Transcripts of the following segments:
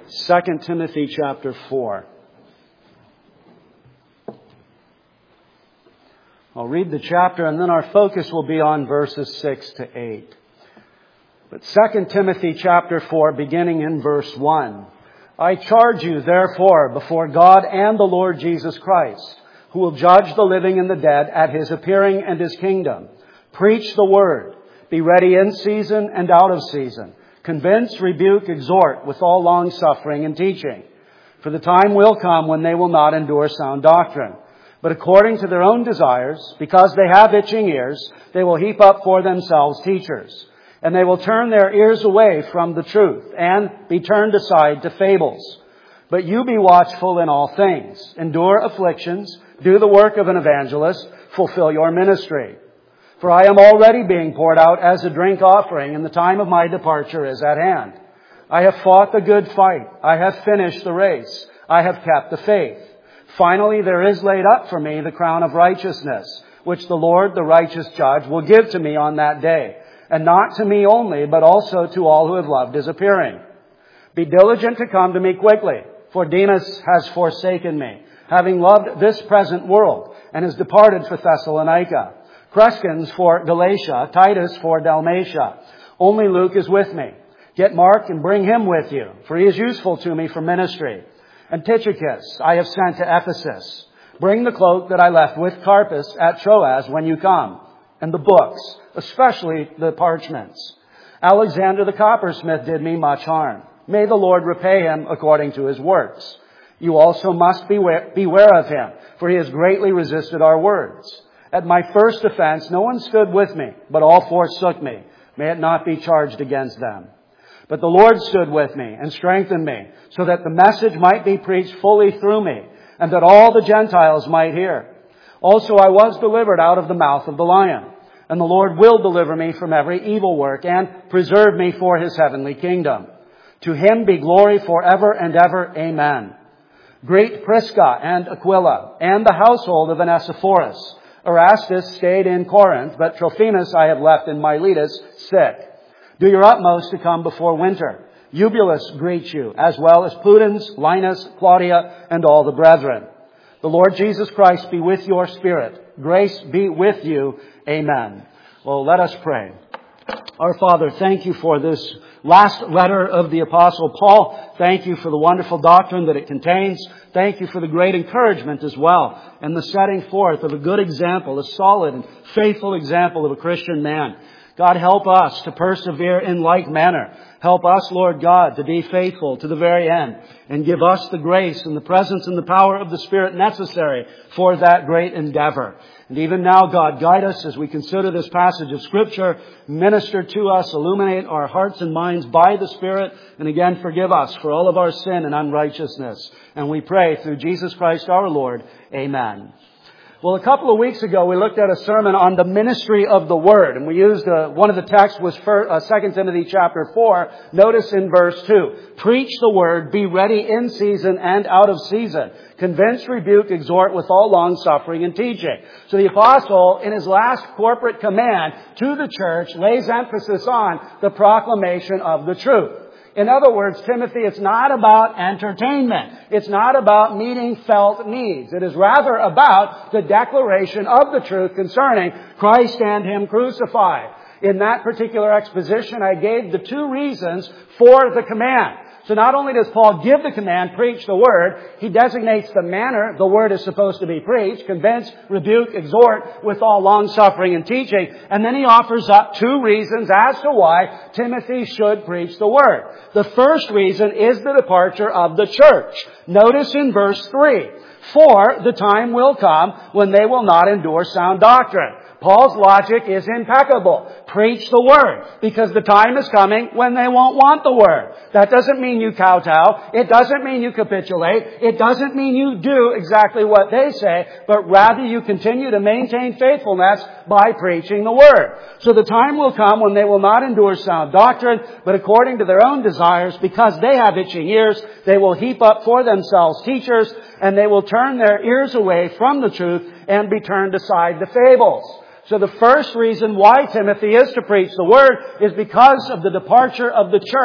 2 Timothy chapter 4. I'll read the chapter and then our focus will be on verses 6 to 8. But 2 Timothy chapter 4, beginning in verse 1. I charge you, therefore, before God and the Lord Jesus Christ, who will judge the living and the dead at His appearing and His kingdom. Preach the word. Be ready in season and out of season. Convince, rebuke, exhort with all long-suffering and teaching. For the time will come when they will not endure sound doctrine. But according to their own desires, because they have itching ears, they will heap up for themselves teachers. And they will turn their ears away from the truth and be turned aside to fables. But you be watchful in all things. Endure afflictions. Do the work of an evangelist. Fulfill your ministry. For I am already being poured out as a drink offering, and the time of my departure is at hand. I have fought the good fight. I have finished the race. I have kept the faith. Finally, there is laid up for me the crown of righteousness, which the Lord, the righteous judge, will give to me on that day. And not to me only, but also to all who have loved His appearing. Be diligent to come to me quickly, for Demas has forsaken me, having loved this present world, and has departed for Thessalonica. Crescens for Galatia, Titus for Dalmatia. Only Luke is with me. Get Mark and bring him with you, for he is useful to me for ministry. And Tychicus I have sent to Ephesus. Bring the cloak that I left with Carpus at Troas when you come, and the books, especially the parchments. Alexander the coppersmith did me much harm. May the Lord repay him according to his works. You also must beware of him, for he has greatly resisted our words. At my first offense, no one stood with me, but all forsook me. May it not be charged against them. But the Lord stood with me and strengthened me, so that the message might be preached fully through me, and that all the Gentiles might hear. Also I was delivered out of the mouth of the lion. And the Lord will deliver me from every evil work and preserve me for His heavenly kingdom. To Him be glory forever and ever. Amen. Greet Prisca and Aquila and the household of Onesiphorus. Erastus stayed in Corinth, but Trophimus I have left in Miletus sick. Do your utmost to come before winter. Eubulus greets you, as well as Pudens, Linus, Claudia, and all the brethren. The Lord Jesus Christ be with your spirit. Grace be with you. Amen. Well, let us pray. Our Father, thank you for this last letter of the Apostle Paul. Thank you for the wonderful doctrine that it contains. Thank you for the great encouragement as well, and the setting forth of a good example, a solid and faithful example of a Christian man. God, help us to persevere in like manner. Help us, Lord God, to be faithful to the very end, and give us the grace and the presence and the power of the Spirit necessary for that great endeavor. And even now, God, guide us as we consider this passage of Scripture. Minister to us, illuminate our hearts and minds by the Spirit, and again, forgive us for all of our sin and unrighteousness. And we pray through Jesus Christ our Lord. Amen. Well, a couple of weeks ago, we looked at a sermon on the ministry of the Word. And we used, one of the texts was 2 Timothy chapter 4. Notice in verse 2, preach the Word, be ready in season and out of season. Convince, rebuke, exhort with all long-suffering and teaching. So the apostle, in his last corporate command to the church, lays emphasis on the proclamation of the truth. In other words, Timothy, it's not about entertainment. It's not about meeting felt needs. It is rather about the declaration of the truth concerning Christ and Him crucified. In that particular exposition, I gave the two reasons for the command. So not only does Paul give the command, preach the Word, he designates the manner the Word is supposed to be preached, convince, rebuke, exhort with all long-suffering and teaching. And then he offers up two reasons as to why Timothy should preach the Word. The first reason is the departure of the church. Notice in verse 3, for the time will come when they will not endure sound doctrine. Paul's logic is impeccable. Preach the Word, because the time is coming when they won't want the Word. That doesn't mean you kowtow. It doesn't mean you capitulate. It doesn't mean you do exactly what they say, but rather you continue to maintain faithfulness by preaching the Word. So the time will come when they will not endure sound doctrine, but according to their own desires, because they have itching ears, they will heap up for themselves teachers, and they will turn their ears away from the truth and be turned aside to fables. So the first reason why Timothy is to preach the Word is because of the departure of the church.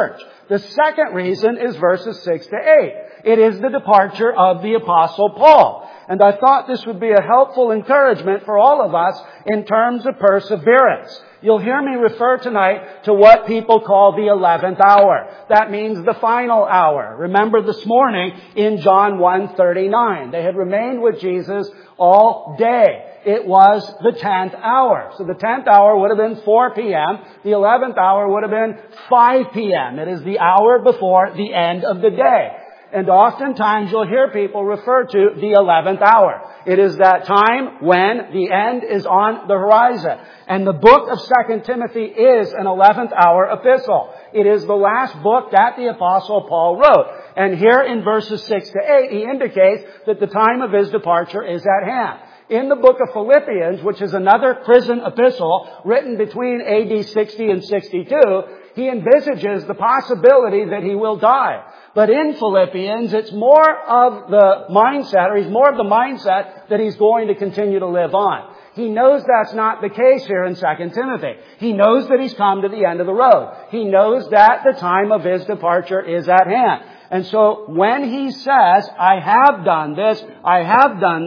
The second reason is verses 6 to 8. It is the departure of the Apostle Paul. And I thought this would be a helpful encouragement for all of us in terms of perseverance. You'll hear me refer tonight to what people call the 11th hour. That means the final hour. Remember this morning in John 1:39. They had remained with Jesus all day. It was the 10th hour. So the 10th hour would have been 4 p.m. The 11th hour would have been 5 p.m. It is the hour before the end of the day. And oftentimes you'll hear people refer to the 11th hour. It is that time when the end is on the horizon. And the book of 2 Timothy is an 11th hour epistle. It is the last book that the Apostle Paul wrote. And here in verses 6 to 8, he indicates that the time of his departure is at hand. In the book of Philippians, which is another prison epistle written between AD 60 and 62, he envisages the possibility that he will die. But in Philippians, it's more of the mindset that he's going to continue to live on. He knows that's not the case here in 2 Timothy. He knows that he's come to the end of the road. He knows that the time of his departure is at hand. And so when he says, I have done this, and I have done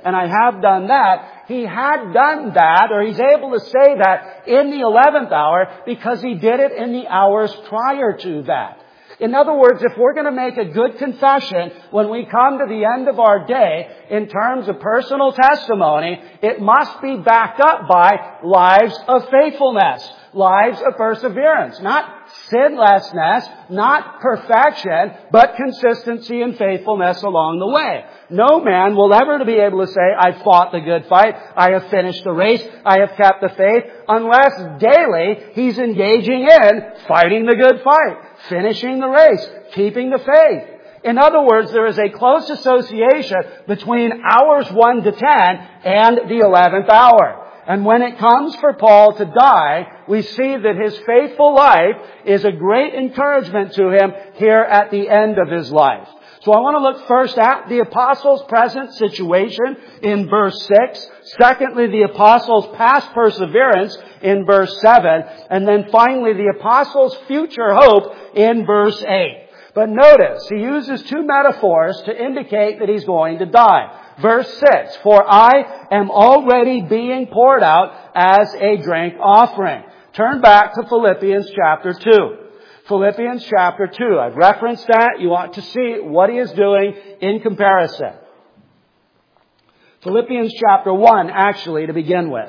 that, he had done that, or he's able to say that in the 11th hour because he did it in the hours prior to that. In other words, if we're going to make a good confession when we come to the end of our day in terms of personal testimony, it must be backed up by lives of faithfulness, lives of perseverance, not sinlessness, not perfection, but consistency and faithfulness along the way. No man will ever be able to say, I've fought the good fight, I have finished the race, I have kept the faith, unless daily he's engaging in fighting the good fight, finishing the race, keeping the faith. In other words, there is a close association between hours 1 to 10 and the 11th hour. And when it comes for Paul to die, we see that his faithful life is a great encouragement to him here at the end of his life. So I want to look first at the apostles' present situation in verse 6. Secondly, the apostles' past perseverance in verse 7. And then finally, the apostles' future hope in verse 8. But notice, he uses two metaphors to indicate that he's going to die. Verse 6, for I am already being poured out as a drink offering. Turn back to Philippians chapter 2. Philippians chapter 2. I've referenced that. You ought to see what he is doing in comparison. Philippians chapter 1, actually, to begin with.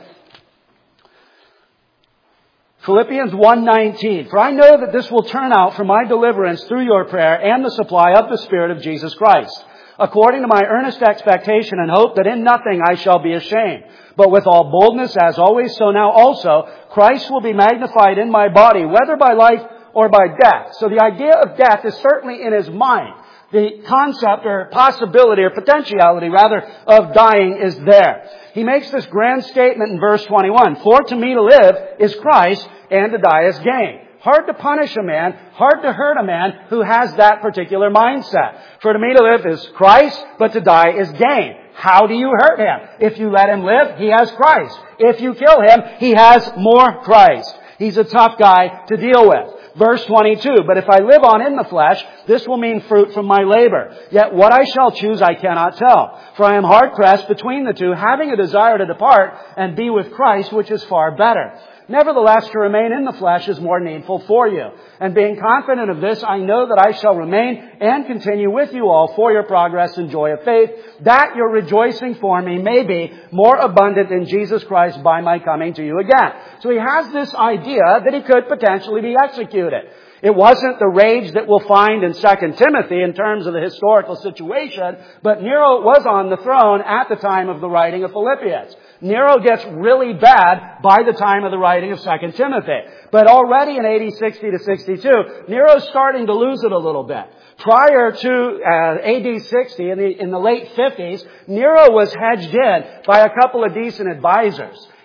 Philippians 1:19. For I know that this will turn out for my deliverance through your prayer and the supply of the Spirit of Jesus Christ, according to my earnest expectation and hope that in nothing I shall be ashamed, but with all boldness as always, so now also Christ will be magnified in my body, whether by life or by death. So the idea of death is certainly in his mind. The concept or possibility or potentiality rather of dying is there. He makes this grand statement in verse 21. For to me to live is Christ and to die is gain. Hard to punish a man, hard to hurt a man who has that particular mindset. For to me to live is Christ, but to die is gain. How do you hurt him? If you let him live, he has Christ. If you kill him, he has more Christ. He's a tough guy to deal with. Verse 22, but if I live on in the flesh, this will mean fruit from my labor. Yet what I shall choose I cannot tell. For I am hard pressed between the two, having a desire to depart and be with Christ, which is far better. Nevertheless, to remain in the flesh is more needful for you. And being confident of this, I know that I shall remain and continue with you all for your progress and joy of faith, that your rejoicing for me may be more abundant in Jesus Christ by my coming to you again. So he has this idea that he could potentially be executed. It wasn't the rage that we'll find in 2 Timothy in terms of the historical situation, but Nero was on the throne at the time of the writing of Philippians. Nero gets really bad by the time of the writing of 2 Timothy. But already in AD 60 to 62, Nero's starting to lose it a little bit. Prior to AD 60, in the late 50s, Nero was hedged in by a couple of decent advisors.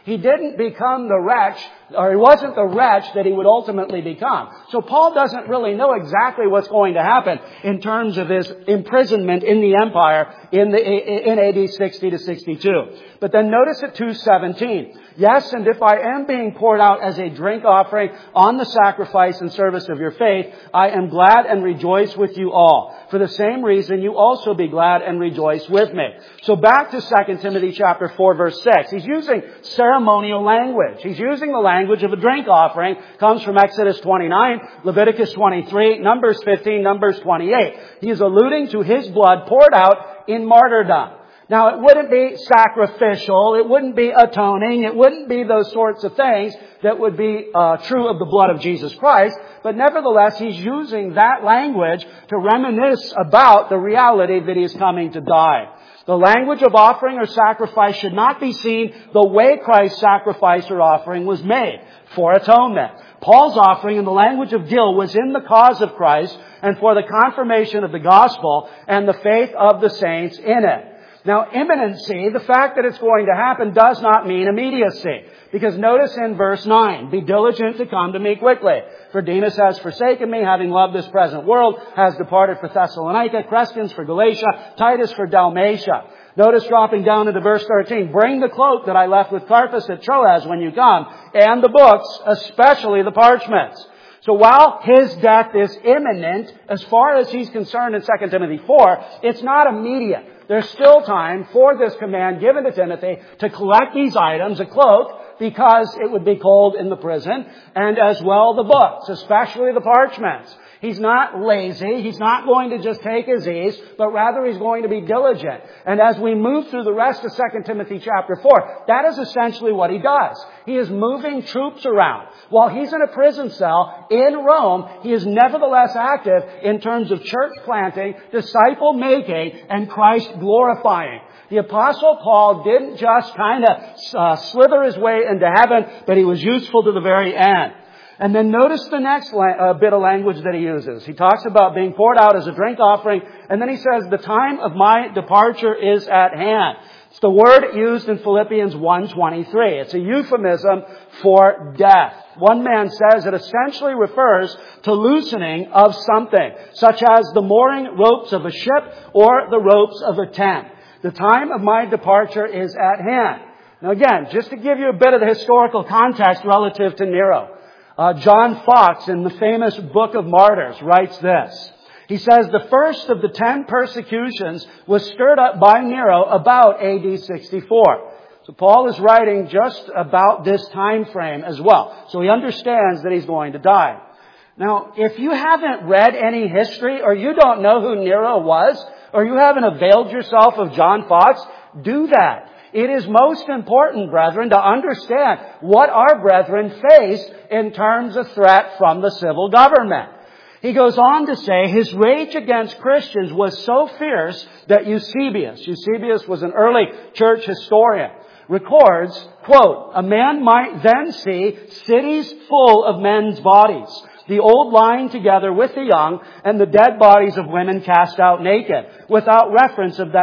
He didn't become the wretch, or he wasn't the wretch that he would ultimately become. So Paul doesn't really know exactly what's going to happen in terms of his imprisonment in the empire in AD 60 to 62. But then notice at 2:17. Yes, and if I am being poured out as a drink offering on the sacrifice and service of your faith, I am glad and rejoice with you all. For the same reason, you also be glad and rejoice with me. So back to 2 Timothy chapter 4, verse 6. He's using ceremonial language. He's using the language of a drink offering. Comes from Exodus 29, Leviticus 23, Numbers 15, Numbers 28. He is alluding to his blood poured out in martyrdom. Now, it wouldn't be sacrificial. It wouldn't be atoning. It wouldn't be those sorts of things that would be true of the blood of Jesus Christ. But nevertheless, he's using that language to reminisce about the reality that he is coming to die. The language of offering or sacrifice should not be seen the way Christ's sacrifice or offering was made for atonement. Paul's offering in the language of Gil was in the cause of Christ and for the confirmation of the gospel and the faith of the saints in it. Now, imminency, the fact that it's going to happen, does not mean immediacy. Because notice in verse 9, be diligent to come to me quickly. For Demas has forsaken me, having loved this present world, has departed for Thessalonica, Crescens for Galatia, Titus for Dalmatia. Notice dropping down into verse 13, bring the cloak that I left with Carpus at Troas when you come, and the books, especially the parchments. So while his death is imminent, as far as he's concerned in 2 Timothy 4, it's not immediate. There's still time for this command given to Timothy to collect these items, a cloak, because it would be cold in the prison, and as well the books, especially the parchments. He's not lazy. He's not going to just take his ease, but rather he's going to be diligent. And as we move through the rest of 2 Timothy chapter 4, that is essentially what he does. He is moving troops around. While he's in a prison cell in Rome, he is nevertheless active in terms of church planting, disciple making, and Christ glorifying. The Apostle Paul didn't just kind of slither his way into heaven, but he was useful to the very end. And then notice the next bit of language that he uses. He talks about being poured out as a drink offering, and then he says, the time of my departure is at hand. It's the word used in Philippians 1:23. It's a euphemism for death. One man says it essentially refers to loosening of something, such as the mooring ropes of a ship or the ropes of a tent. The time of my departure is at hand. Now again, just to give you a bit of the historical context relative to Nero. John Fox, in the famous Book of Martyrs, writes this. He says, the first of the 10 persecutions was stirred up by Nero about AD 64. So Paul is writing just about this time frame as well. So he understands that he's going to die. Now, if you haven't read any history, or you don't know who Nero was, or you haven't availed yourself of John Fox, do that. It is most important, brethren, to understand what our brethren faced in terms of threat from the civil government. He goes on to say, his rage against Christians was so fierce that Eusebius was an early church historian, records, quote, a man might then see cities full of men's bodies, the old lying together with the young, and the dead bodies of women cast out naked, without reverence of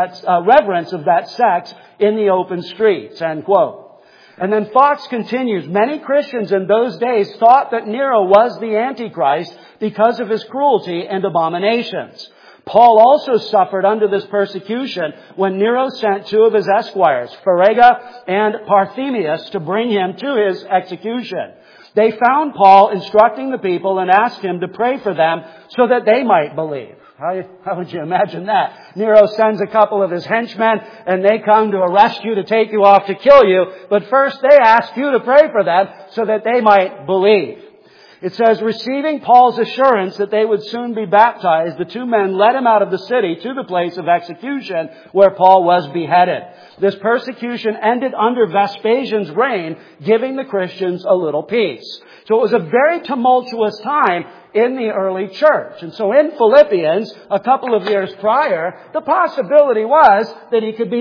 that sex in the open streets, end quote. And then Fox continues, many Christians in those days thought that Nero was the Antichrist because of his cruelty and abominations. Paul also suffered under this persecution when Nero sent 2 of his esquires, Pharega and Parthenius, to bring him to his execution. They found Paul instructing the people and asked him to pray for them so that they might believe. How would you imagine that? Nero sends a couple of his henchmen and they come to arrest you, to take you off, to kill you. But first they ask you to pray for them so that they might believe. It says, receiving Paul's assurance that they would soon be baptized, the 2 men led him out of the city to the place of execution where Paul was beheaded. This persecution ended under Vespasian's reign, giving the Christians a little peace. So it was a very tumultuous time in the early church. And so in Philippians, a couple of years prior, the possibility was that he could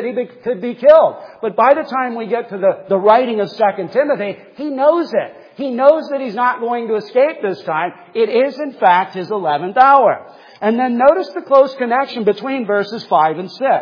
be killed. But by the time we get to the writing of 2 Timothy, he knows it. He knows that he's not going to escape this time. It is, in fact, his 11th hour. And then notice the close connection between verses 5 and 6.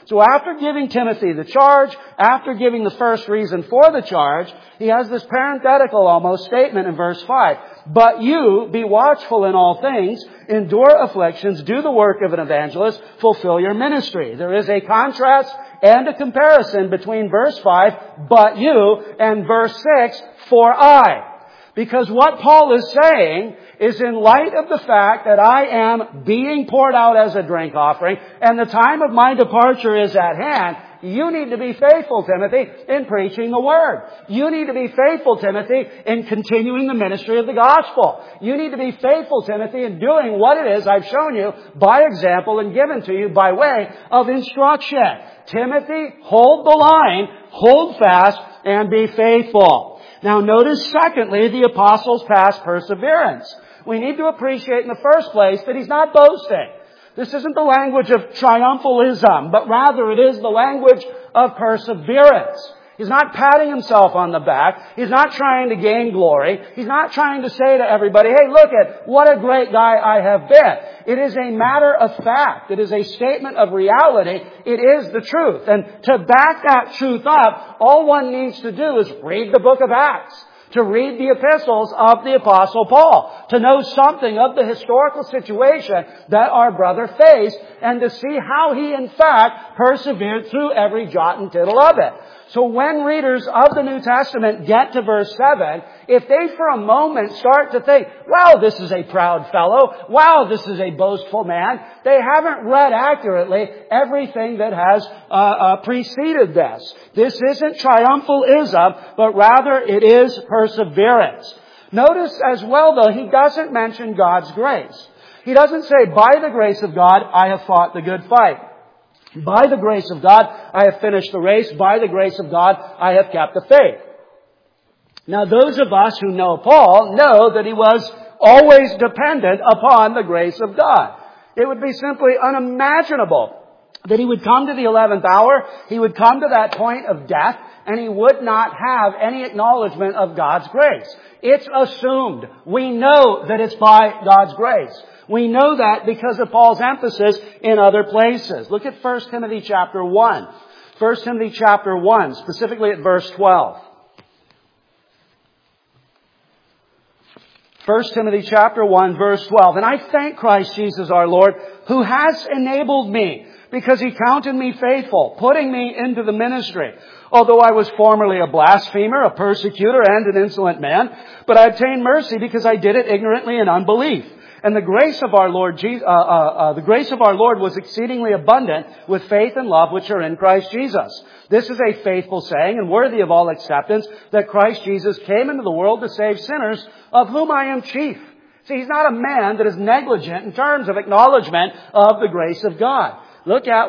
So after giving Timothy the charge, after giving the first reason for the charge, he has this parenthetical almost statement in verse 5. But you, be watchful in all things, endure afflictions, do the work of an evangelist, fulfill your ministry. There is a contrast and a comparison between verse 5, but you, and verse 6, for I. Because what Paul is saying is in light of the fact that I am being poured out as a drink offering and the time of my departure is at hand, you need to be faithful, Timothy, in preaching the Word. You need to be faithful, Timothy, in continuing the ministry of the gospel. You need to be faithful, Timothy, in doing what it is I've shown you by example and given to you by way of instruction. Timothy, hold the line, hold fast, and be faithful. Now notice secondly, the apostle's past perseverance. We need to appreciate in the first place that he's not boasting. This isn't the language of triumphalism, but rather it is the language of perseverance. He's not patting himself on the back. He's not trying to gain glory. He's not trying to say to everybody, hey, look at what a great guy I have been. It is a matter of fact. It is a statement of reality. It is the truth. And to back that truth up, all one needs to do is read the book of Acts, to read the epistles of the Apostle Paul, to know something of the historical situation that our brother faced, and to see how he in fact persevered through every jot and tittle of it. So when readers of the New Testament get to verse 7, if they for a moment start to think, wow, this is a proud fellow, wow, this is a boastful man, they haven't read accurately everything that has preceded this. This isn't triumphalism, but rather it is perseverance. Notice as well, though, he doesn't mention God's grace. He doesn't say, by the grace of God, I have fought the good fight. By the grace of God, I have finished the race. By the grace of God, I have kept the faith. Now, those of us who know Paul know that he was always dependent upon the grace of God. It would be simply unimaginable that he would come to the 11th hour, he would come to that point of death, and he would not have any acknowledgement of God's grace. It's assumed. We know that it's by God's grace. We know that because of Paul's emphasis in other places. Look at 1 Timothy chapter 1. 1 Timothy chapter 1, specifically at verse 12. 1 Timothy chapter 1, verse 12. And I thank Christ Jesus our Lord, who has enabled me, because he counted me faithful, putting me into the ministry. Although I was formerly a blasphemer, a persecutor, and an insolent man, but I obtained mercy because I did it ignorantly in unbelief. And the grace of our Lord was exceedingly abundant with faith and love which are in Christ Jesus. This is a faithful saying and worthy of all acceptance, that Christ Jesus came into the world to save sinners, of whom I am chief. See, he's not a man that is negligent in terms of acknowledgement of the grace of God. Look at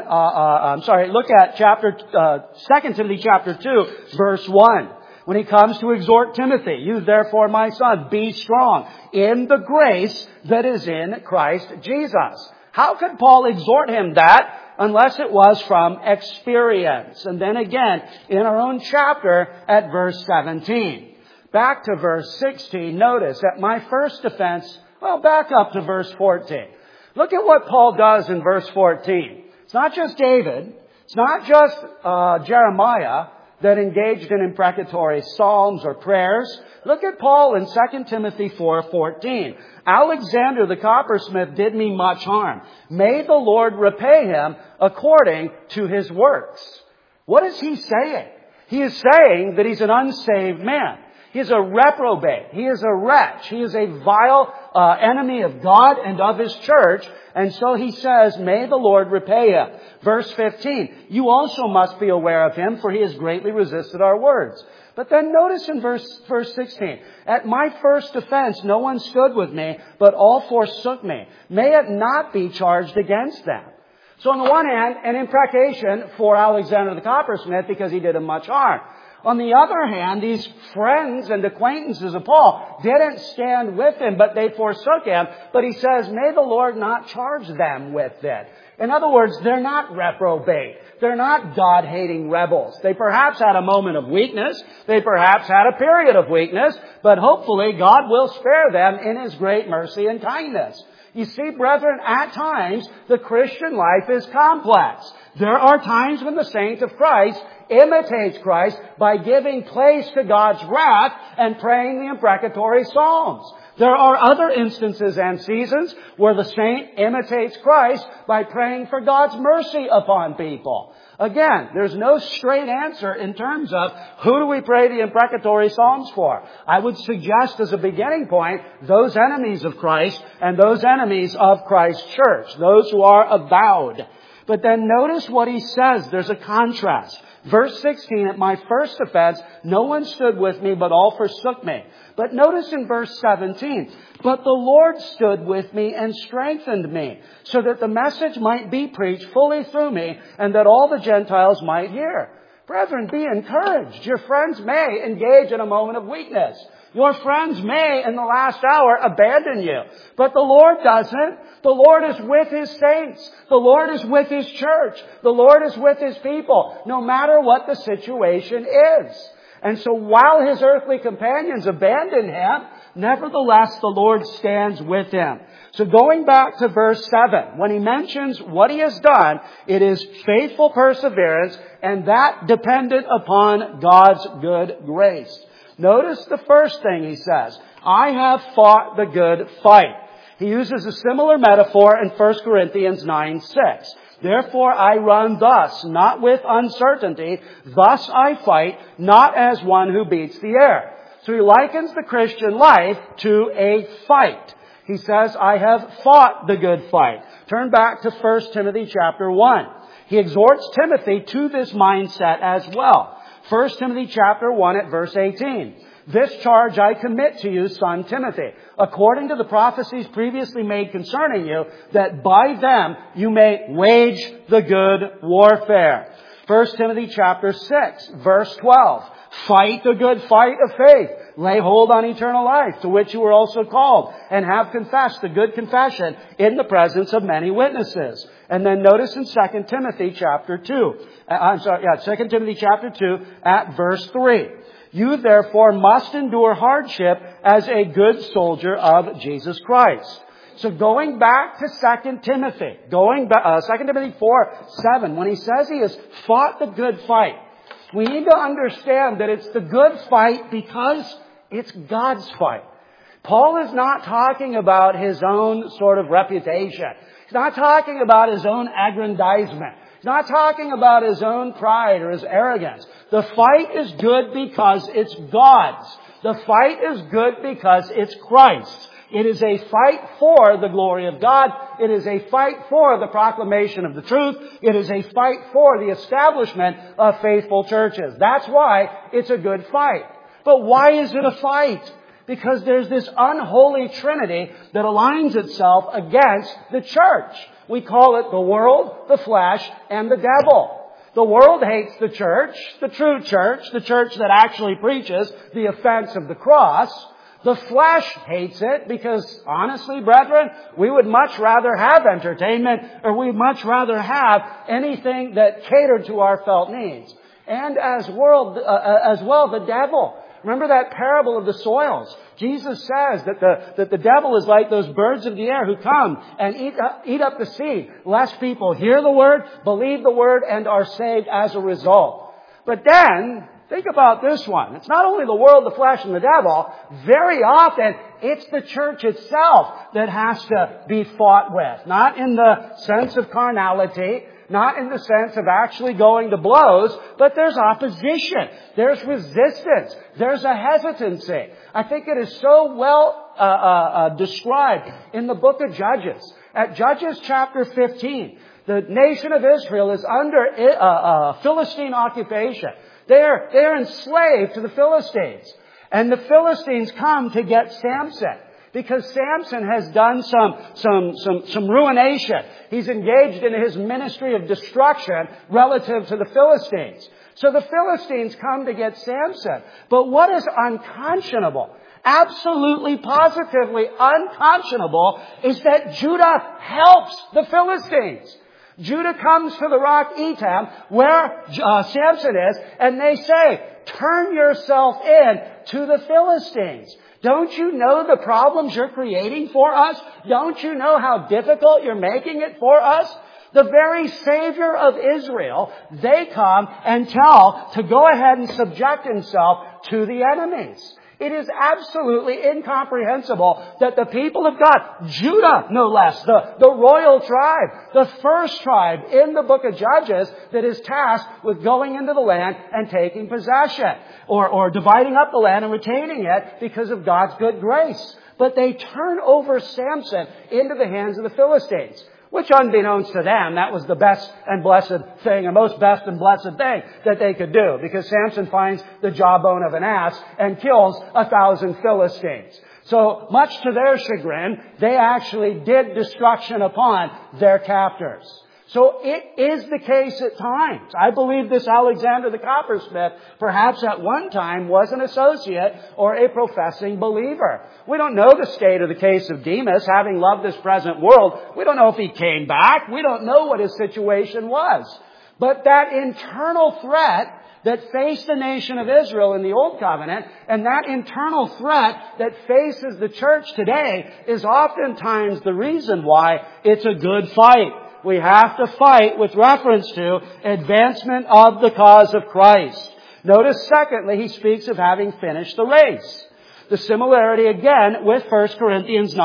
2 Timothy chapter 2, verse 1. When he comes to exhort Timothy, you therefore, my son, be strong in the grace that is in Christ Jesus. How could Paul exhort him that unless it was from experience? And then again, in our own chapter at verse 17. Back to verse 16, notice at my first offense, back up to verse 14. Look at what Paul does in verse 14. It's not just David. It's not just Jeremiah that engaged in imprecatory psalms or prayers. Look at Paul in 2 Timothy 4:14. Alexander the coppersmith did me much harm. May the Lord repay him according to his works. What is he saying? He is saying that he's an unsaved man. He is a reprobate. He is a wretch. He is a vile enemy of God and of His church. And so he says, may the Lord repay him. Verse 15, you also must be aware of him, for he has greatly resisted our words. But then notice in verse 16, at my first offense no one stood with me, but all forsook me. May it not be charged against them. So on the one hand, an imprecation for Alexander the coppersmith because he did him much harm. On the other hand, these friends and acquaintances of Paul didn't stand with him, but they forsook him. But he says, may the Lord not charge them with it. In other words, they're not reprobate. They're not God-hating rebels. They perhaps had a moment of weakness. They perhaps had a period of weakness. But hopefully God will spare them in His great mercy and kindness. You see, brethren, at times, the Christian life is complex. There are times when the saint of Christ imitates Christ by giving place to God's wrath and praying the imprecatory psalms. There are other instances and seasons where the saint imitates Christ by praying for God's mercy upon people. Again, there's no straight answer in terms of who do we pray the imprecatory psalms for. I would suggest as a beginning point, those enemies of Christ and those enemies of Christ's church, those who are avowed. But then notice what he says. There's a contrast. Verse 16, at my first offense, no one stood with me, but all forsook me. But notice in verse 17, but the Lord stood with me and strengthened me, so that the message might be preached fully through me, and that all the Gentiles might hear. Brethren, be encouraged. Your friends may engage in a moment of weakness. Your friends may, in the last hour, abandon you. But the Lord doesn't. The Lord is with His saints. The Lord is with His church. The Lord is with His people, no matter what the situation is. And so while His earthly companions abandon Him, nevertheless the Lord stands with Him. So going back to verse 7, when He mentions what He has done, it is faithful perseverance, and that dependent upon God's good grace. Notice the first thing He says, I have fought the good fight. He uses a similar metaphor in 1 Corinthians 9:6. Therefore I run thus, not with uncertainty. Thus I fight, not as one who beats the air. So he likens the Christian life to a fight. He says, I have fought the good fight. Turn back to 1 Timothy chapter 1. He exhorts Timothy to this mindset as well. 1 Timothy chapter 1 at verse 18. This charge I commit to you, son Timothy, according to the prophecies previously made concerning you, that by them you may wage the good warfare. 1 Timothy chapter 6, verse 12. Fight the good fight of faith. Lay hold on eternal life, to which you were also called, and have confessed the good confession in the presence of many witnesses. And then notice in 2 Timothy chapter 2. 2 Timothy chapter 2 at verse 3. You therefore must endure hardship as a good soldier of Jesus Christ. So going back to 2 Timothy, 2 Timothy 4:7, when he says he has fought the good fight, we need to understand that it's the good fight because it's God's fight. Paul is not talking about his own sort of reputation. He's not talking about his own aggrandizement. He's not talking about his own pride or his arrogance. The fight is good because it's God's. The fight is good because it's Christ's. It is a fight for the glory of God. It is a fight for the proclamation of the truth. It is a fight for the establishment of faithful churches. That's why it's a good fight. But why is it a fight? Because there's this unholy trinity that aligns itself against the church. We call it the world, the flesh, and the devil. The world hates the church, the true church, the church that actually preaches the offense of the cross. The flesh hates it because, honestly, brethren, we would much rather have entertainment, or we'd much rather have anything that catered to our felt needs. And as well, the devil. Remember that parable of the soils. Jesus says that the devil is like those birds of the air who come and eat up the seed, lest people hear the word, believe the word, and are saved as a result. But then, think about this one. It's not only the world, the flesh, and the devil. Very often, it's the church itself that has to be fought with. Not in the sense of carnality, not in the sense of actually going to blows, but there's opposition. There's resistance. There's a hesitancy. I think it is so well described in the book of Judges. At Judges chapter 15, the nation of Israel is under Philistine occupation. They're enslaved to the Philistines. And the Philistines come to get Samson, because Samson has done some ruination. He's engaged in his ministry of destruction relative to the Philistines. So the Philistines come to get Samson. But what is unconscionable, absolutely positively unconscionable, is that Judah helps the Philistines. Judah comes to the rock Etam, where Samson is, and they say, turn yourself in to the Philistines. Don't you know the problems you're creating for us? Don't you know how difficult you're making it for us? The very Savior of Israel, they come and tell to go ahead and subject himself to the enemies. It is absolutely incomprehensible that the people of God, Judah no less, the royal tribe, the first tribe in the book of Judges that is tasked with going into the land and taking possession, or dividing up the land and retaining it because of God's good grace. But they turn over Samson into the hands of the Philistines, which unbeknownst to them, that was the best and blessed thing, or most best and blessed thing that they could do, because Samson finds the jawbone of an ass and kills 1,000 Philistines. So, much to their chagrin, they actually did destruction upon their captors. So it is the case at times. I believe this Alexander the coppersmith perhaps at one time was an associate or a professing believer. We don't know the state of the case of Demas, having loved this present world. We don't know if he came back. We don't know what his situation was. But that internal threat that faced the nation of Israel in the Old Covenant, and that internal threat that faces the church today, is oftentimes the reason why it's a good fight. We have to fight with reference to advancement of the cause of Christ. Notice, secondly, he speaks of having finished the race. The similarity again with 1 Corinthians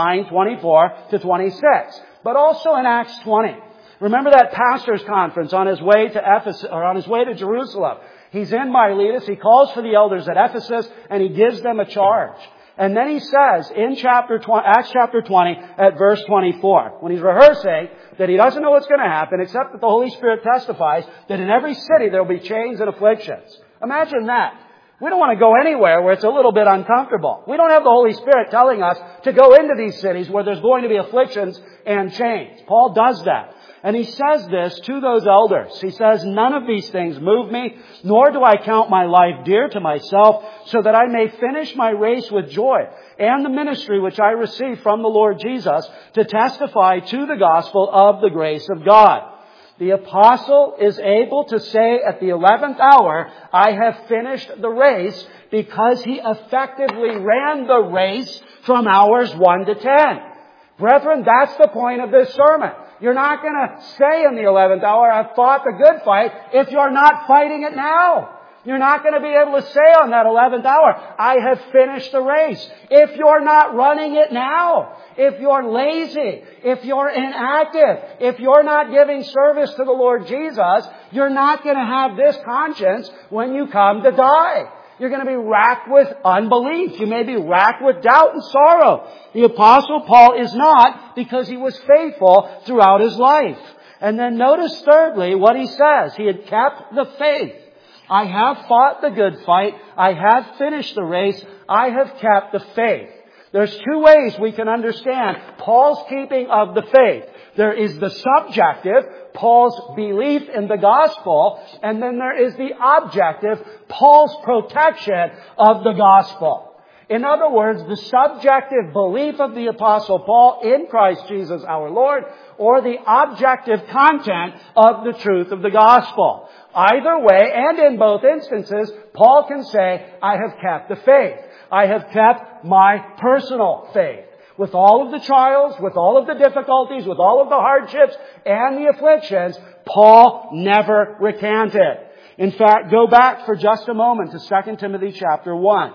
9:24-26, but also in Acts 20. Remember that pastor's conference on his way to Ephesus, or on his way to Jerusalem. He's in Miletus. He calls for the elders at Ephesus, and he gives them a charge. And then he says in Acts chapter 20 at verse 24, when he's rehearsing that he doesn't know what's going to happen except that the Holy Spirit testifies that in every city there will be chains and afflictions. Imagine that. We don't want to go anywhere where it's a little bit uncomfortable. We don't have the Holy Spirit telling us to go into these cities where there's going to be afflictions and chains. Paul does that. And he says this to those elders. He says, "None of these things move me, nor do I count my life dear to myself, so that I may finish my race with joy, and the ministry which I received from the Lord Jesus, to testify to the gospel of the grace of God." The apostle is able to say at the 11th hour, "I have finished the race," because he effectively ran the race from hours 1 to 10. Brethren, that's the point of this sermon. You're not going to say in the 11th hour, "I've fought the good fight," if you're not fighting it now. You're not going to be able to say on that 11th hour, "I have finished the race," if you're not running it now. If you're lazy, if you're inactive, if you're not giving service to the Lord Jesus, you're not going to have this conscience when you come to die. You're going to be racked with unbelief. You may be racked with doubt and sorrow. The Apostle Paul is not, because he was faithful throughout his life. And then notice thirdly what he says. He had kept the faith. "I have fought the good fight. I have finished the race. I have kept the faith." There's two ways we can understand Paul's keeping of the faith. There is the subjective, Paul's belief in the gospel, and then there is the objective, Paul's protection of the gospel. In other words, the subjective belief of the Apostle Paul in Christ Jesus our Lord, or the objective content of the truth of the gospel. Either way, and in both instances, Paul can say, "I have kept the faith. I have kept my personal faith." With all of the trials, with all of the difficulties, with all of the hardships and the afflictions, Paul never recanted. In fact, go back for just a moment to 2 Timothy chapter 1.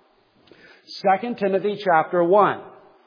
2 Timothy chapter 1.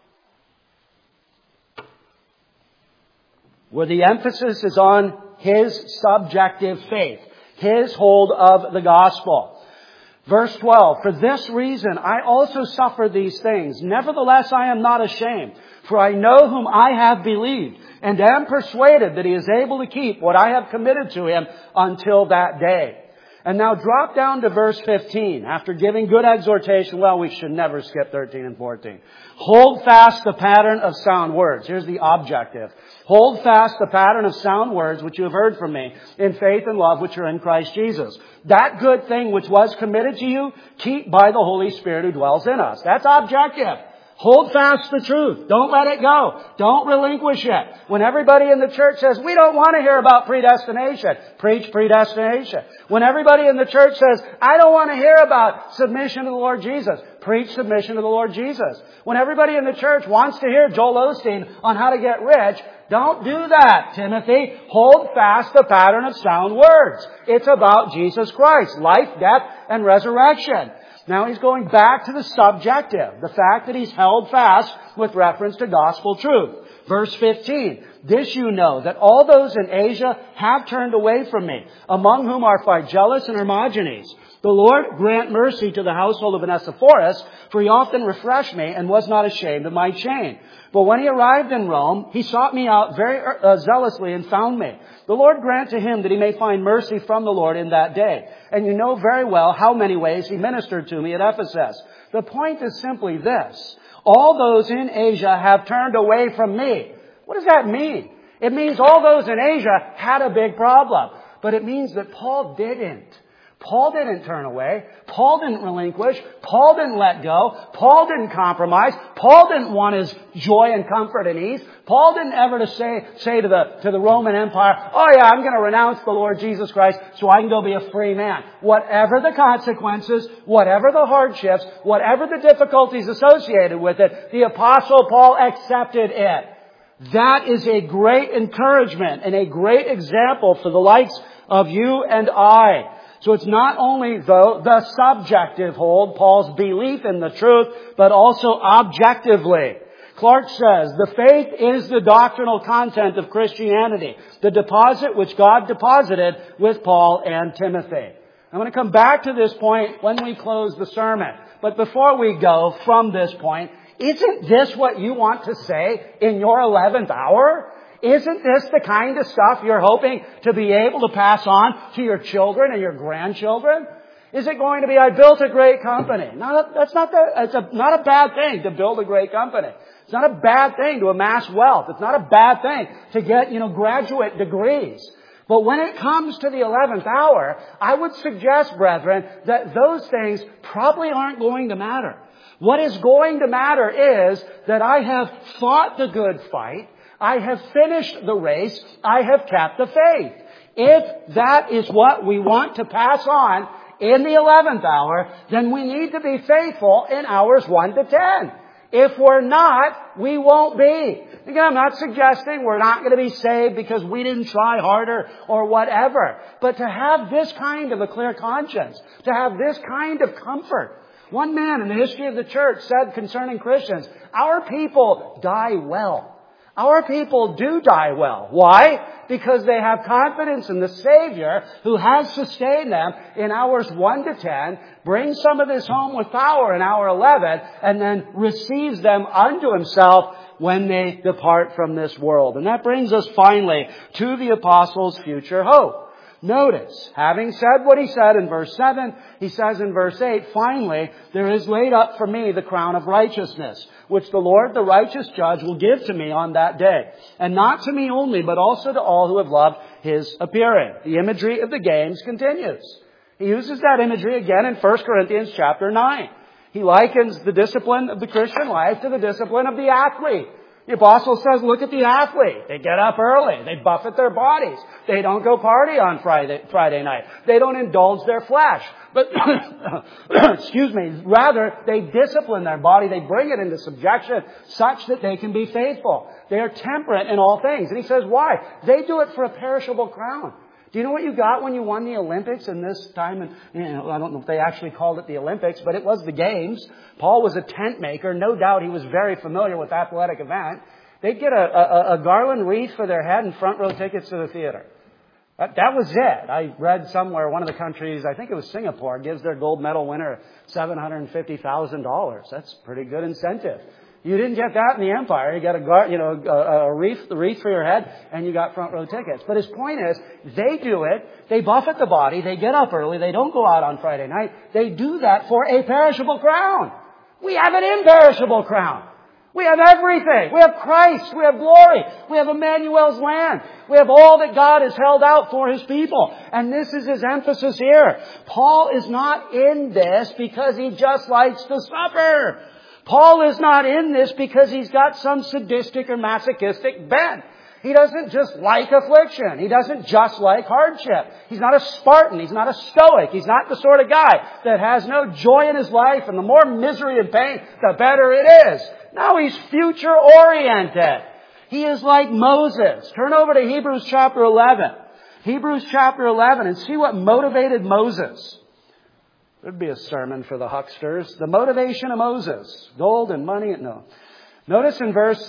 Where the emphasis is on his subjective faith, his hold of the gospel. Verse 12, "For this reason I also suffer these things. Nevertheless I am not ashamed, for I know whom I have believed, and am persuaded that he is able to keep what I have committed to him until that day." And now drop down to verse 15. After giving good exhortation, well, we should never skip 13 and 14. "Hold fast the pattern of sound words." Here's the objective. "Hold fast the pattern of sound words which you have heard from me, in faith and love which are in Christ Jesus. That good thing which was committed to you, keep by the Holy Spirit who dwells in us." That's objective. Hold fast the truth. Don't let it go. Don't relinquish it. When everybody in the church says, we don't want to hear about predestination, preach predestination. When everybody in the church says, I don't want to hear about submission to the Lord Jesus, preach submission to the Lord Jesus. When everybody in the church wants to hear Joel Osteen on how to get rich, don't do that, Timothy. Hold fast the pattern of sound words. It's about Jesus Christ, life, death, and resurrection. Now he's going back to the subjective, the fact that he's held fast with reference to gospel truth. Verse 15, this you know, that all those in Asia have turned away from me, among whom are Phygellus and Hermogenes. The Lord grant mercy to the household of Onesiphorus, for he often refreshed me and was not ashamed of my chain. But when he arrived in Rome, he sought me out very zealously and found me. The Lord grant to him that he may find mercy from the Lord in that day. And you know very well how many ways he ministered to me at Ephesus. The point is simply this. All those in Asia have turned away from me. What does that mean? It means all those in Asia had a big problem. But it means that Paul didn't. Paul didn't turn away. Paul didn't relinquish. Paul didn't let go. Paul didn't compromise. Paul didn't want his joy and comfort and ease. Paul didn't ever say to the Roman Empire, oh yeah, I'm going to renounce the Lord Jesus Christ so I can go be a free man. Whatever the consequences, whatever the hardships, whatever the difficulties associated with it, the Apostle Paul accepted it. That is a great encouragement and a great example for the likes of you and I. So it's not only, though, the subjective hold, Paul's belief in the truth, but also objectively. Clark says, the faith is the doctrinal content of Christianity, the deposit which God deposited with Paul and Timothy. I'm going to come back to this point when we close the sermon. But before we go from this point, isn't this what you want to say in your 11th hour? Isn't this the kind of stuff you're hoping to be able to pass on to your children and your grandchildren? Is it going to be, I built a great company? It's not a bad thing to build a great company. It's not a bad thing to amass wealth. It's not a bad thing to get, graduate degrees. But when it comes to the 11th hour, I would suggest, brethren, that those things probably aren't going to matter. What is going to matter is that I have fought the good fight. I have finished the race. I have kept the faith. If that is what we want to pass on in the 11th hour, then we need to be faithful in hours 1 to 10. If we're not, we won't be. Again, I'm not suggesting we're not going to be saved because we didn't try harder or whatever. But to have this kind of a clear conscience, to have this kind of comfort. One man in the history of the church said concerning Christians, our people die well. Our people do die well. Why? Because they have confidence in the Savior who has sustained them in hours 1 to 10, brings some of this home with power in hour 11, and then receives them unto Himself when they depart from this world. And that brings us finally to the Apostles' future hope. Notice, having said what he said in verse 7, he says in verse 8, finally, there is laid up for me the crown of righteousness, which the Lord, the righteous judge, will give to me on that day. And not to me only, but also to all who have loved His appearing. The imagery of the games continues. He uses that imagery again in 1 Corinthians chapter 9. He likens the discipline of the Christian life to the discipline of the athlete. The apostle says, look at the athlete. They get up early. They buffet their bodies. They don't go party on Friday night. They don't indulge their flesh. But, rather, they discipline their body. They bring it into subjection such that they can be faithful. They are temperate in all things. And he says, why? They do it for a perishable crown. Do you know what you got when you won the Olympics in this time? And I don't know if they actually called it the Olympics, but it was the Games. Paul was a tent maker. No doubt he was very familiar with athletic event. They'd get a garland wreath for their head and front row tickets to the theater. That was it. I read somewhere one of the countries, I think it was Singapore, gives their gold medal winner $750,000. That's pretty good incentive. You didn't get that in the Empire. You got a wreath for your head, and you got front row tickets. But his point is, they do it. They buffet the body. They get up early. They don't go out on Friday night. They do that for a perishable crown. We have an imperishable crown. We have everything. We have Christ. We have glory. We have Emmanuel's land. We have all that God has held out for His people. And this is his emphasis here. Paul is not in this because he just likes to suffer. Paul is not in this because he's got some sadistic or masochistic bent. He doesn't just like affliction. He doesn't just like hardship. He's not a Spartan. He's not a Stoic. He's not the sort of guy that has no joy in his life, and the more misery and pain, the better it is. No, he's future-oriented. He is like Moses. Turn over to Hebrews chapter 11. Hebrews chapter 11 and see what motivated Moses. There'd be a sermon for the hucksters. The motivation of Moses. Gold and money. No. Notice in verse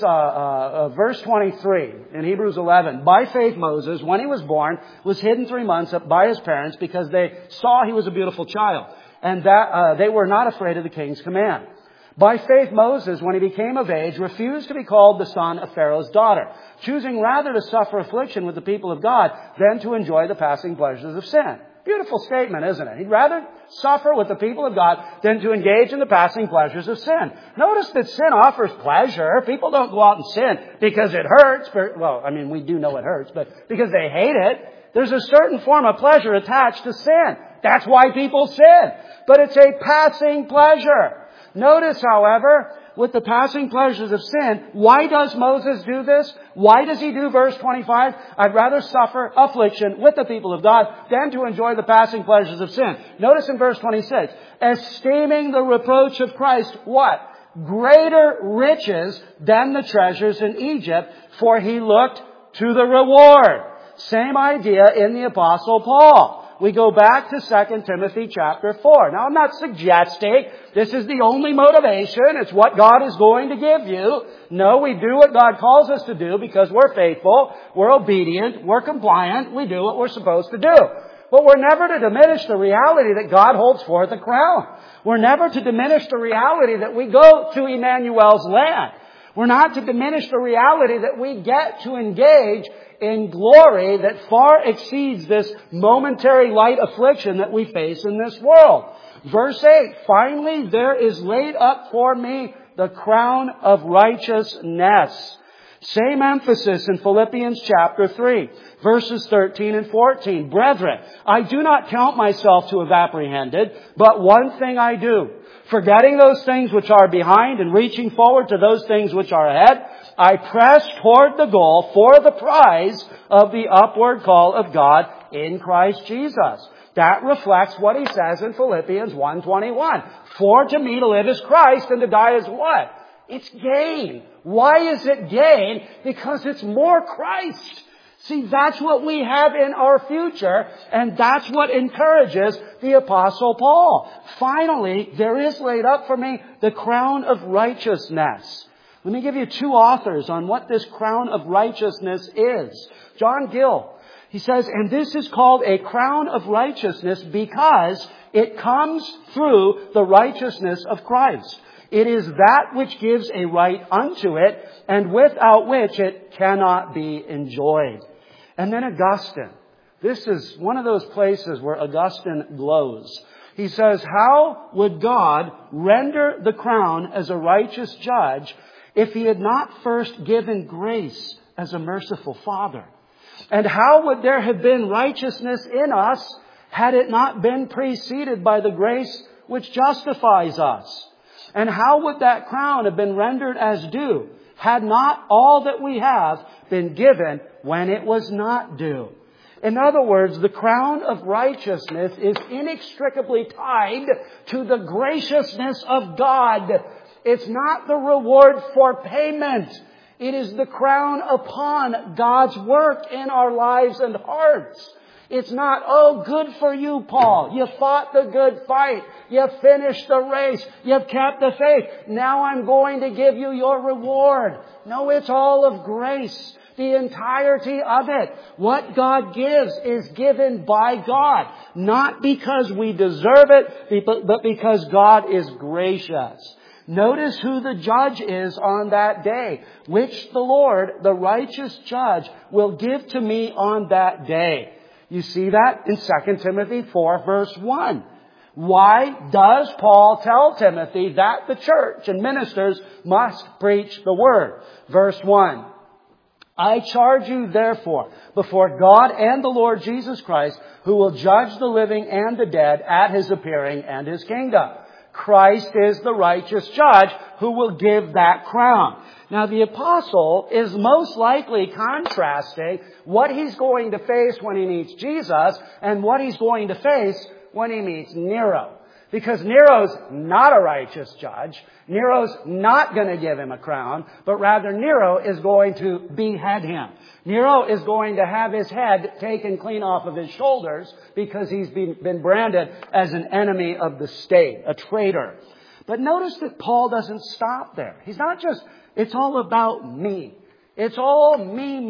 23 in Hebrews 11, by faith Moses, when he was born, was hidden 3 months by his parents because they saw he was a beautiful child, and that they were not afraid of the king's command. By faith Moses, when he became of age, refused to be called the son of Pharaoh's daughter, choosing rather to suffer affliction with the people of God than to enjoy the passing pleasures of sin. Beautiful statement, isn't it? He'd rather suffer with the people of God than to engage in the passing pleasures of sin. Notice that sin offers pleasure. People don't go out and sin because it hurts. Well, I mean, we do know it hurts, but because they hate it. There's a certain form of pleasure attached to sin. That's why people sin. But it's a passing pleasure. Notice, however, with the passing pleasures of sin, why does Moses do this? Why does he do verse 25? I'd rather suffer affliction with the people of God than to enjoy the passing pleasures of sin. Notice in verse 26, esteeming the reproach of Christ, what? Greater riches than the treasures in Egypt, for he looked to the reward. Same idea in the Apostle Paul. We go back to 2 Timothy chapter 4. Now, I'm not suggesting this is the only motivation. It's what God is going to give you. No, we do what God calls us to do because we're faithful, we're obedient, we're compliant, we do what we're supposed to do. But we're never to diminish the reality that God holds forth a crown. We're never to diminish the reality that we go to Emmanuel's land. We're not to diminish the reality that we get to engage in glory that far exceeds this momentary light affliction that we face in this world. Verse 8, finally there is laid up for me the crown of righteousness. Same emphasis in Philippians chapter 3, verses 13 and 14. Brethren, I do not count myself to have apprehended, but one thing I do. Forgetting those things which are behind and reaching forward to those things which are ahead, I press toward the goal for the prize of the upward call of God in Christ Jesus. That reflects what he says in Philippians 1:21. For to me to live is Christ and to die is what? It's gain. Why is it gain? Because it's more Christ. See, that's what we have in our future, and that's what encourages the Apostle Paul. Finally, there is laid up for me the crown of righteousness. Let me give you 2 authors on what this crown of righteousness is. John Gill, he says, and this is called a crown of righteousness because it comes through the righteousness of Christ. It is that which gives a right unto it, and without which it cannot be enjoyed. And then Augustine. This is one of those places where Augustine glows. He says, how would God render the crown as a righteous judge if he had not first given grace as a merciful Father? And how would there have been righteousness in us had it not been preceded by the grace which justifies us? And how would that crown have been rendered as due had not all that we have been given when it was not due? In other words, the crown of righteousness is inextricably tied to the graciousness of God. It's not the reward for payment. It is the crown upon God's work in our lives and hearts. It's not, oh, good for you, Paul. You fought the good fight. You finished the race. You've kept the faith. Now I'm going to give you your reward. No, it's all of grace. The entirety of it. What God gives is given by God. Not because we deserve it, but because God is gracious. Notice who the judge is on that day, which the Lord, the righteous judge, will give to me on that day. You see that in 2 Timothy 4, verse 1. Why does Paul tell Timothy that the church and ministers must preach the word? Verse 1. I charge you, therefore, before God and the Lord Jesus Christ, who will judge the living and the dead at his appearing and his kingdom. Christ is the righteous judge who will give that crown. Now, the apostle is most likely contrasting what he's going to face when he meets Jesus and what he's going to face when he meets Nero. Because Nero's not a righteous judge. Nero's not going to give him a crown, but rather Nero is going to behead him. Nero is going to have his head taken clean off of his shoulders because he's been branded as an enemy of the state, a traitor. But notice that Paul doesn't stop there. He's not just, it's all about me. It's all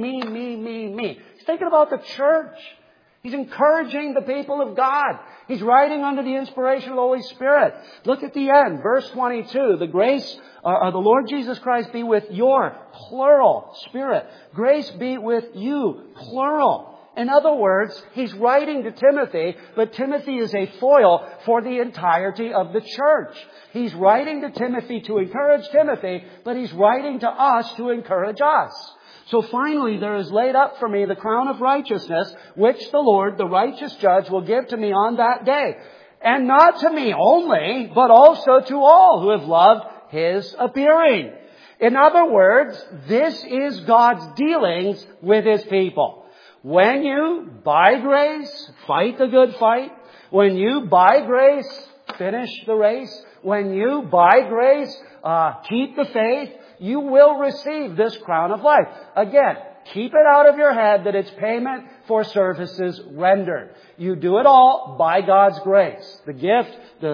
me. He's thinking about the church. He's encouraging the people of God. He's writing under the inspiration of the Holy Spirit. Look at the end, verse 22. The grace of the Lord Jesus Christ be with your, plural, spirit. Grace be with you, plural. In other words, he's writing to Timothy, but Timothy is a foil for the entirety of the church. He's writing to Timothy to encourage Timothy, but he's writing to us to encourage us. So finally, there is laid up for me the crown of righteousness, which the Lord, the righteous judge, will give to me on that day. And not to me only, but also to all who have loved His appearing. In other words, this is God's dealings with His people. When you, by grace, fight the good fight, when you, by grace, finish the race, when you, by grace, keep the faith, you will receive this crown of life. Again, keep it out of your head that it's payment for services rendered. You do it all by God's grace. The gift,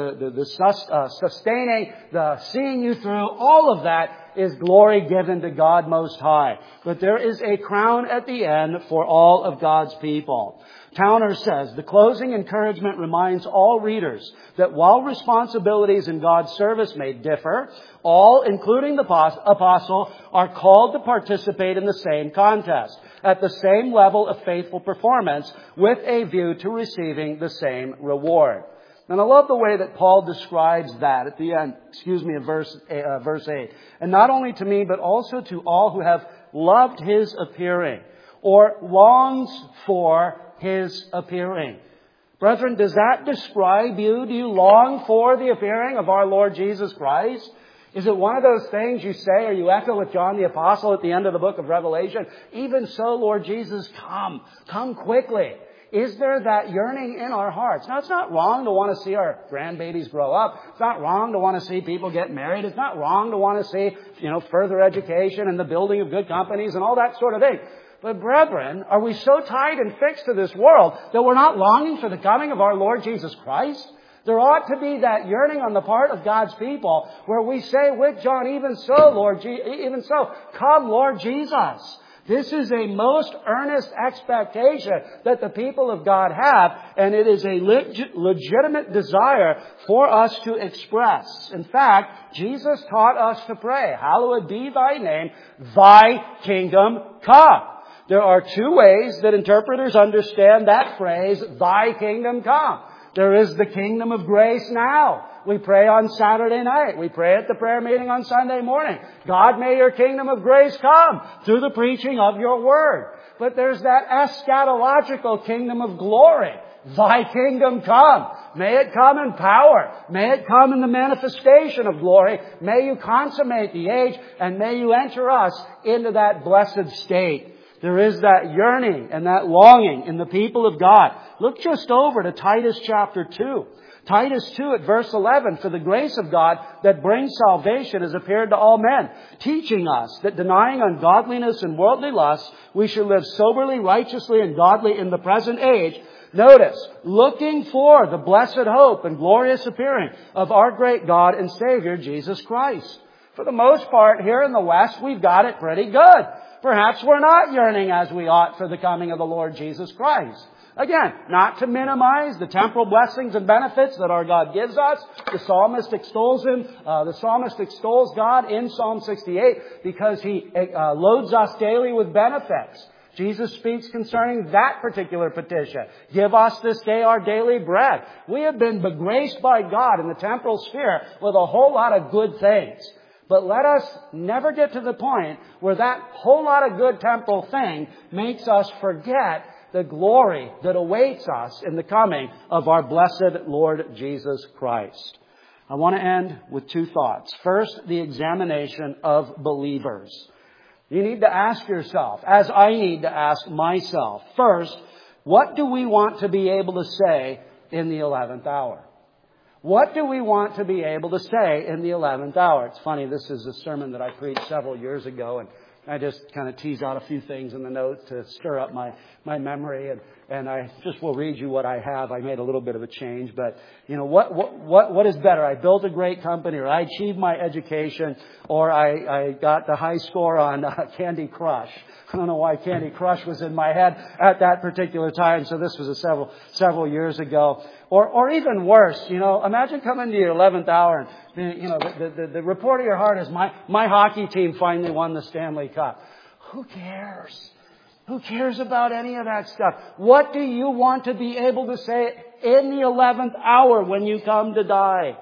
the sustaining, the seeing you through, all of that is glory given to God Most High. But there is a crown at the end for all of God's people. Towner says, the closing encouragement reminds all readers that while responsibilities in God's service may differ, all, including the apostle, are called to participate in the same contest, at the same level of faithful performance, with a view to receiving the same reward. And I love the way that Paul describes that at the end, of verse 8. And not only to me, but also to all who have loved His appearing, or longs for His appearing. Brethren, does that describe you? Do you long for the appearing of our Lord Jesus Christ? Is it one of those things you say, or you echo with John the Apostle at the end of the book of Revelation? Even so, Lord Jesus, come quickly. Is there that yearning in our hearts? Now, it's not wrong to want to see our grandbabies grow up. It's not wrong to want to see people get married. It's not wrong to want to see, further education and the building of good companies and all that sort of thing. But brethren, are we so tied and fixed to this world that we're not longing for the coming of our Lord Jesus Christ? There ought to be that yearning on the part of God's people where we say with John, even so, come Lord Jesus. This is a most earnest expectation that the people of God have, and it is a legitimate desire for us to express. In fact, Jesus taught us to pray, hallowed be thy name, thy kingdom come. There are two ways that interpreters understand that phrase, thy kingdom come. There is the kingdom of grace now. We pray on Saturday night. We pray at the prayer meeting on Sunday morning. God, may your kingdom of grace come through the preaching of your word. But there's that eschatological kingdom of glory. Thy kingdom come. May it come in power. May it come in the manifestation of glory. May you consummate the age, and may you enter us into that blessed state. There is that yearning and that longing in the people of God. Look just over to Titus chapter 2. Titus 2 at verse 11, for the grace of God that brings salvation has appeared to all men, teaching us that denying ungodliness and worldly lusts, we should live soberly, righteously, and godly in the present age. Notice, looking for the blessed hope and glorious appearing of our great God and Savior, Jesus Christ. For the most part, here in the West, we've got it pretty good. Perhaps we're not yearning as we ought for the coming of the Lord Jesus Christ. Again, not to minimize the temporal blessings and benefits that our God gives us. The psalmist extols Him. The psalmist extols God in Psalm 68 because He loads us daily with benefits. Jesus speaks concerning that particular petition. Give us this day our daily bread. We have been begraced by God in the temporal sphere with a whole lot of good things. But let us never get to the point where that whole lot of good temporal thing makes us forget the glory that awaits us in the coming of our blessed Lord Jesus Christ. I want to end with two thoughts. First, the examination of believers. You need to ask yourself, as I need to ask myself, first, what do we want to be able to say in the 11th hour? What do we want to be able to say in the 11th hour? It's funny, this is a sermon that I preached several years ago, and I just kind of tease out a few things in the notes to stir up my memory, and I just will read you what I have. I made a little bit of a change, but what is better? I built a great company, or I achieved my education, or I got the high score on Candy Crush. I don't know why Candy Crush was in my head at that particular time. So this was several years ago. Or even worse, imagine coming to your 11th hour and, the report of your heart is my hockey team finally won the Stanley Cup. Who cares? Who cares about any of that stuff? What do you want to be able to say in the 11th hour when you come to die?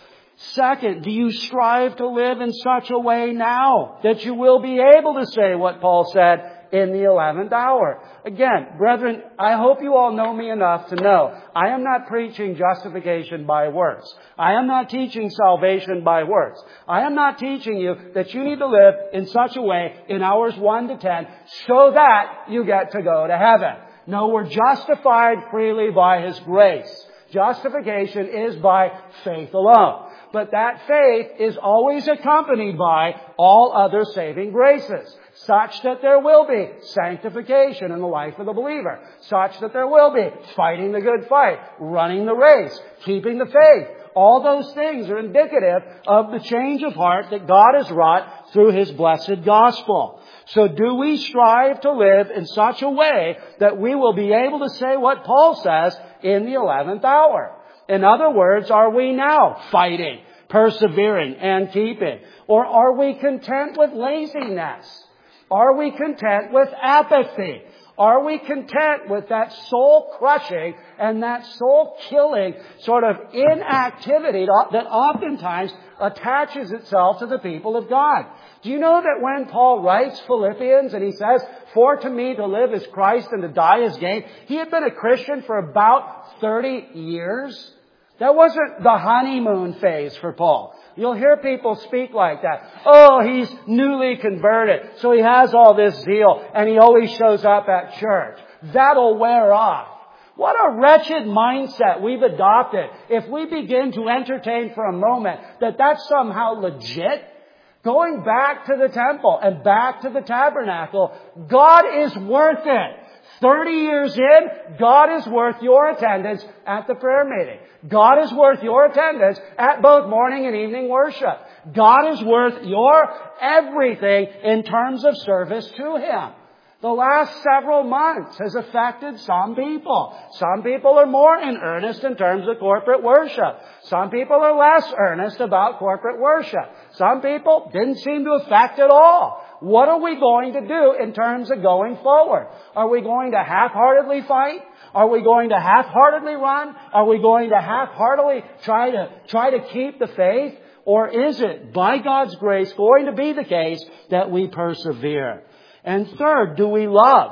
Second, do you strive to live in such a way now that you will be able to say what Paul said in the 11th hour? Again, brethren, I hope you all know me enough to know I am not preaching justification by works. I am not teaching salvation by works. I am not teaching you that you need to live in such a way in hours 1 to 10 so that you get to go to heaven. No, we're justified freely by His grace. Justification is by faith alone. But that faith is always accompanied by all other saving graces, such that there will be sanctification in the life of the believer, such that there will be fighting the good fight, running the race, keeping the faith. All those things are indicative of the change of heart that God has wrought through His blessed gospel. So do we strive to live in such a way that we will be able to say what Paul says in the 11th hour? In other words, are we now fighting, persevering, and keeping? Or are we content with laziness? Are we content with apathy? Are we content with that soul-crushing and that soul-killing sort of inactivity that oftentimes attaches itself to the people of God? Do you know that when Paul writes Philippians and he says, "For to me to live is Christ and to die is gain," he had been a Christian for about 30 years. That wasn't the honeymoon phase for Paul. You'll hear people speak like that. Oh, he's newly converted, so he has all this zeal, and he always shows up at church. That'll wear off. What a wretched mindset we've adopted if we begin to entertain for a moment that that's somehow legit. Going back to the temple and back to the tabernacle, God is worth it. 30 years in, God is worth your attendance at the prayer meeting. God is worth your attendance at both morning and evening worship. God is worth your everything in terms of service to Him. The last several months has affected some people. Some people are more in earnest in terms of corporate worship. Some people are less earnest about corporate worship. Some people didn't seem to affect at all. What are we going to do in terms of going forward? Are we going to half-heartedly fight? Are we going to half-heartedly run? Are we going to half-heartedly try to keep the faith? Or is it, by God's grace, going to be the case that we persevere? And third, do we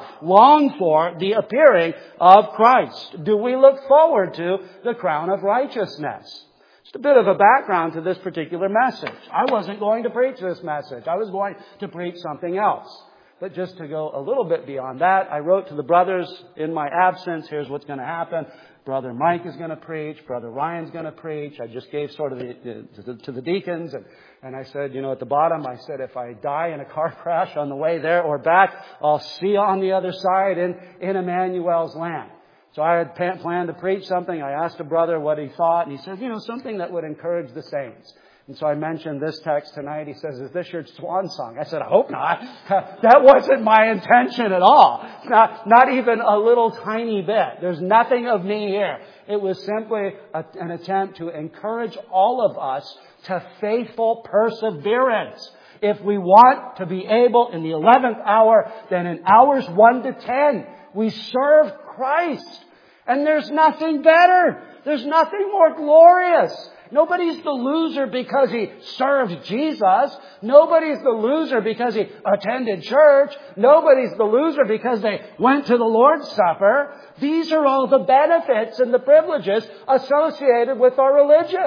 long for the appearing of Christ? Do we look forward to the crown of righteousness? Just a bit of a background to this particular message. I wasn't going to preach this message. I was going to preach something else. But just to go a little bit beyond that, I wrote to the brothers in my absence, here's what's going to happen. Brother Mike is going to preach. Brother Ryan's going to preach. I just gave sort of to the deacons. And I said, at the bottom, I said, if I die in a car crash on the way there or back, I'll see you on the other side in Emmanuel's land. So I had planned to preach something. I asked a brother what he thought. And he said, something that would encourage the saints. And so I mentioned this text tonight. He says, is this your swan song? I said, I hope not. That wasn't my intention at all. Not even a little tiny bit. There's nothing of me here. It was simply an attempt to encourage all of us to faithful perseverance. If we want to be able in the 11th hour, then in hours 1 to 10, we serve Christ. And there's nothing better. There's nothing more glorious. Nobody's the loser because he served Jesus. Nobody's the loser because he attended church. Nobody's the loser because they went to the Lord's Supper. These are all the benefits and the privileges associated with our religion.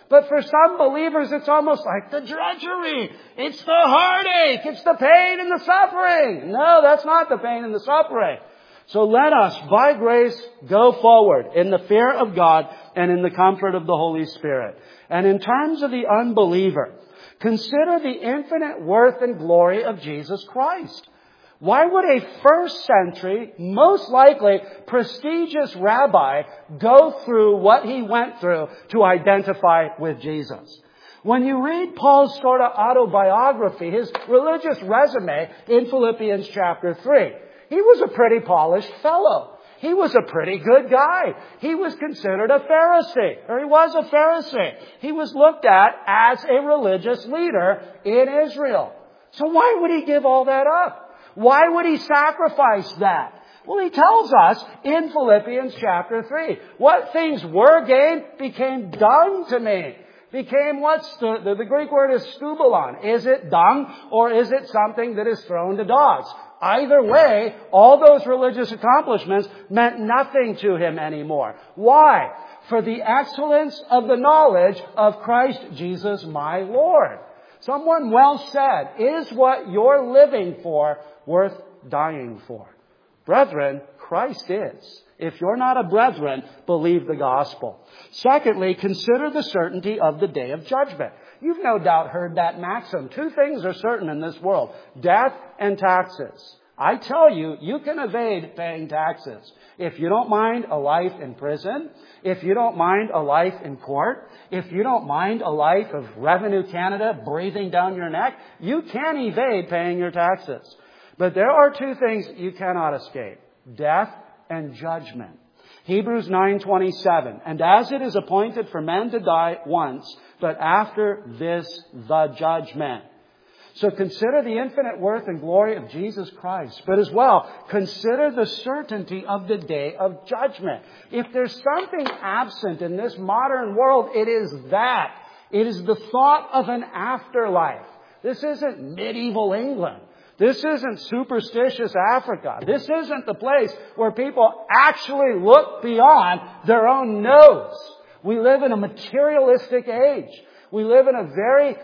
But for some believers, it's almost like the drudgery. It's the heartache. It's the pain and the suffering. No, that's not the pain and the suffering. So let us, by grace, go forward in the fear of God and in the comfort of the Holy Spirit. And in terms of the unbeliever, consider the infinite worth and glory of Jesus Christ. Why would a first century, most likely prestigious rabbi go through what he went through to identify with Jesus? When you read Paul's sort of autobiography, his religious resume in Philippians chapter 3, he was a pretty polished fellow. He was a pretty good guy. He was considered a Pharisee, or he was a Pharisee. He was looked at as a religious leader in Israel. So why would he give all that up? Why would he sacrifice that? Well, he tells us in Philippians chapter 3, what things were gained became dung to me. Became what's the Greek word is skubalon. Is it dung or is it something that is thrown to dogs? Either way, all those religious accomplishments meant nothing to him anymore. Why? For the excellence of the knowledge of Christ Jesus my Lord. Someone well said, is what you're living for worth dying for? Brethren, Christ is. If you're not a brethren, believe the gospel. Secondly, consider the certainty of the day of judgment. You've no doubt heard that maxim. Two things are certain in this world: death and taxes. I tell you, you can evade paying taxes. If you don't mind a life in prison, if you don't mind a life in court, if you don't mind a life of Revenue Canada breathing down your neck, you can evade paying your taxes. But there are two things you cannot escape: death and judgment. Hebrews 9:27, and as it is appointed for men to die once, but after this the judgment. So consider the infinite worth and glory of Jesus Christ, but as well, consider the certainty of the day of judgment. If there's something absent in this modern world, it is that. It is the thought of an afterlife. This isn't medieval England. This isn't superstitious Africa. This isn't the place where people actually look beyond their own nose. We live in a materialistic age. We live in a very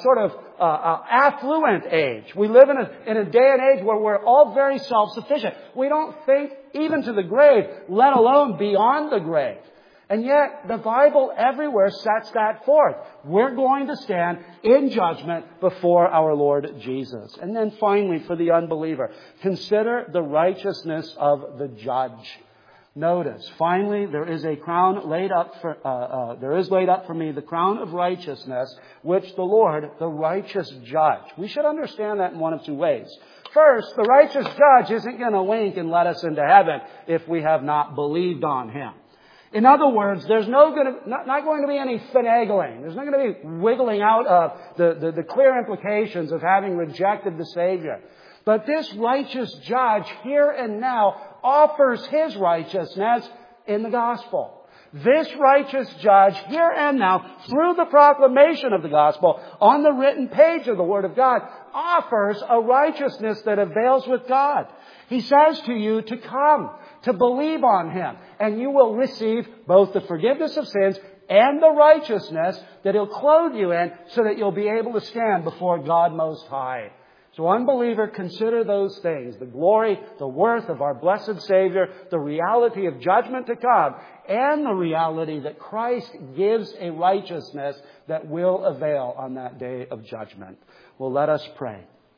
affluent age. We live in a day and age where we're all very self-sufficient. We don't think even to the grave, let alone beyond the grave. And yet, the Bible everywhere sets that forth. We're going to stand in judgment before our Lord Jesus. And then finally, for the unbeliever, consider the righteousness of the judge. Notice, finally, there is laid up for me the crown of righteousness, which the Lord, the righteous judge. We should understand that in one of two ways. First, the righteous judge isn't going to wink and let us into heaven if we have not believed on Him. In other words, there's not going to be any finagling. There's not going to be wiggling out of the clear implications of having rejected the Savior. But this righteous judge here and now offers His righteousness in the gospel. This righteous judge here and now, through the proclamation of the gospel on the written page of the Word of God, offers a righteousness that avails with God. He says to you to come, to believe on Him, and you will receive both the forgiveness of sins and the righteousness that He'll clothe you in so that you'll be able to stand before God Most High. So unbeliever, consider those things: the glory, the worth of our blessed Savior, the reality of judgment to come, and the reality that Christ gives a righteousness that will avail on that day of judgment. Well, let us pray.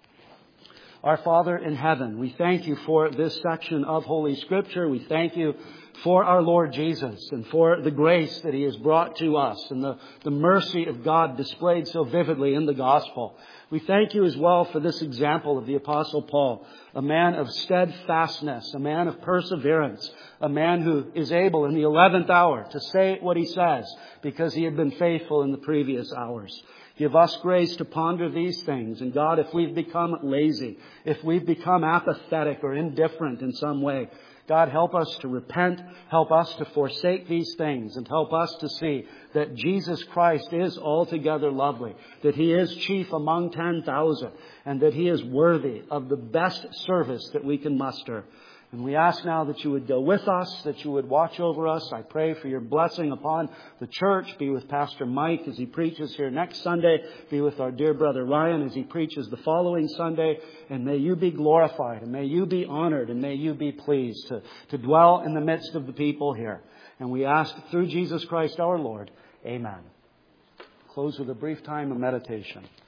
Our Father in heaven, we thank You for this section of Holy Scripture. We thank You for our Lord Jesus and for the grace that He has brought to us and the mercy of God displayed so vividly in the gospel. We thank You as well for this example of the Apostle Paul, a man of steadfastness, a man of perseverance, a man who is able in the 11th hour to say what he says because he had been faithful in the previous hours. Give us grace to ponder these things. And God, if we've become lazy, if we've become apathetic or indifferent in some way, God, help us to repent, help us to forsake these things, and help us to see that Jesus Christ is altogether lovely, that He is chief among 10,000, and that He is worthy of the best service that we can muster. And we ask now that you would go with us, that you would watch over us. I pray for your blessing upon the church. Be with Pastor Mike as he preaches here next Sunday. Be with our dear brother Ryan as he preaches the following Sunday. And may you be glorified, and may you be honored, and may you be pleased to dwell in the midst of the people here. And we ask through Jesus Christ our Lord. Amen. Close with a brief time of meditation.